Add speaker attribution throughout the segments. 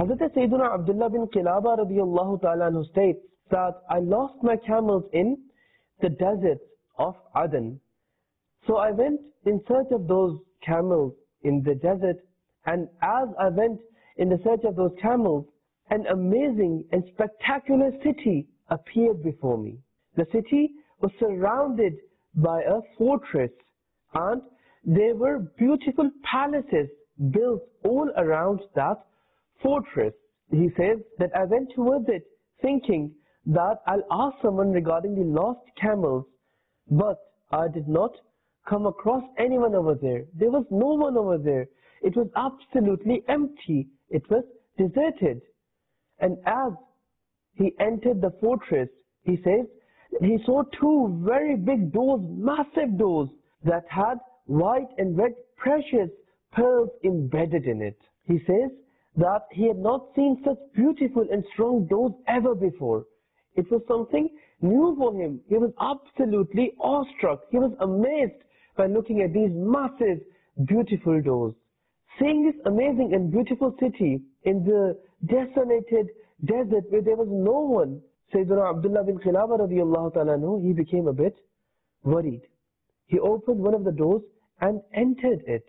Speaker 1: Hazrat Sayyidina Abdullah bin Qilaba radiyallahu ta'ala anhu states that I lost my camels in the desert of Aden. So I went in search of those camels in the desert, and as I went in the search of those camels, an amazing and spectacular city appeared before me. The city was surrounded by a fortress, and there were beautiful palaces built all around that fortress. He says that I went towards it thinking that I'll ask someone regarding the lost camels, but I did not come across anyone over there. There was no one over there. It was absolutely empty. It was deserted. And as he entered the fortress, he says he saw two very big doors, massive doors that had white and red precious pearls embedded in it. He says that he had not seen such beautiful and strong doors ever before. It was something new for him. He was absolutely awestruck. He was amazed by looking at these massive, beautiful doors. Seeing this amazing and beautiful city in the desolated desert where there was no one, Sayyidina Abdullah bin Qilaba radiyallahu ta'ala anhu, he became a bit worried. He opened one of the doors and entered it.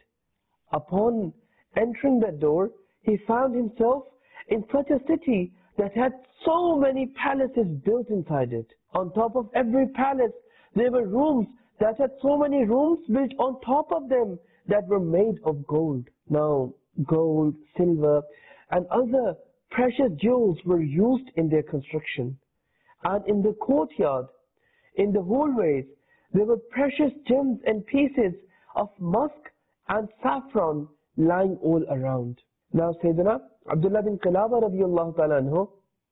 Speaker 1: Upon entering that door, he found himself in such a city that had so many palaces built inside it. On top of every palace, there were rooms that had so many rooms built on top of them that were made of gold. Now, gold, silver, and other precious jewels were used in their construction. And in the courtyard, in the hallways, there were precious gems and pieces of musk and saffron lying all around. Now, Sayyidina Abdullah bin Qilaba radiyallahu ta'ala anhu,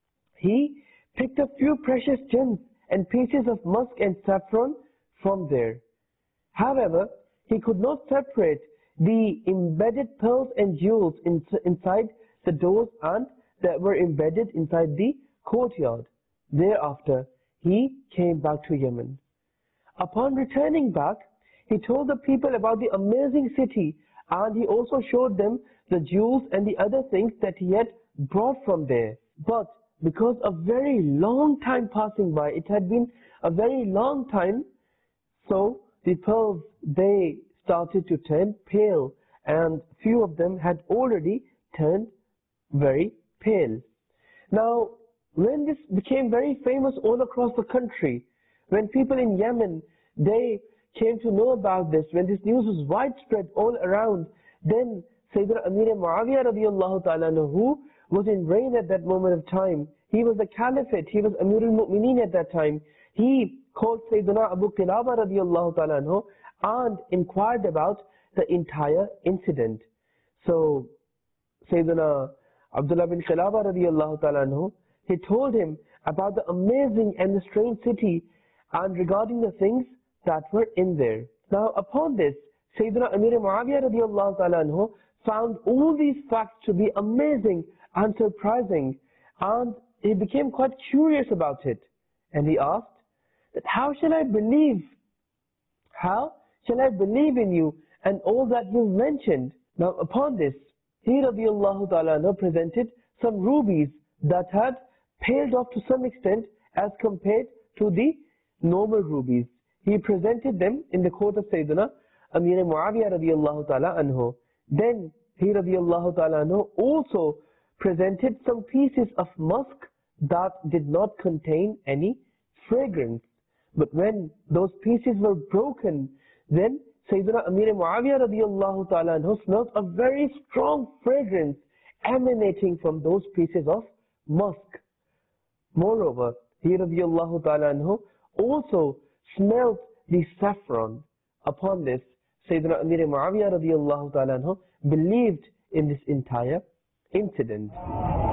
Speaker 1: he picked a few precious gems and pieces of musk and saffron from there. However, he could not separate the embedded pearls and jewels inside the doors and that were embedded inside the courtyard. Thereafter, he came back to Yemen. Upon returning back, he told the people about the amazing city, and he also showed them the jewels and the other things that he had brought from there. But because a very long time passing by, it had been a very long time, so the pearls, they started to turn pale, and few of them had already turned very pale. Now, when this became very famous all across the country, when people in Yemen, they came to know about this, when this news was widespread all around, then Sayyidina Amir Muawiyah radiyallahu ta'ala anhu, who was in reign at that moment of time, he was the caliphate, he was Amir al-Mu'mineen at that time, he called Sayyidina Abu Qilaba radiyallahu ta'ala anhu and inquired about the entire incident. So Sayyidina Abdullah bin Qilaba radiyallahu ta'ala anhu, he told him about the amazing and the strange city and regarding the things that were in there. Now upon this, Sayyidina Amir Muawiyah radiyallahu ta'ala anhu found all these facts to be amazing and surprising, and he became quite curious about it. And he asked that how shall I believe? How shall I believe in you and all that you've mentioned? Now upon this, he radiyallahu ta'ala anhu presented some rubies that had paled off to some extent as compared to the normal rubies. He presented them in the court of Sayyidina Amir Muawiyah radiyallahu ta'ala anhu. Then he radiyallahu ta'ala anhu also presented some pieces of musk that did not contain any fragrance. But when those pieces were broken, then Sayyidina Amir Muawiyah radiyallahu ta'ala anhu smelled a very strong fragrance emanating from those pieces of musk. Moreover, he radiyallahu ta'ala anhu also smelled the saffron. Upon this, Sayyidina Amir Muawiyah radiyallahu ta'ala anhu believed in this entire incident.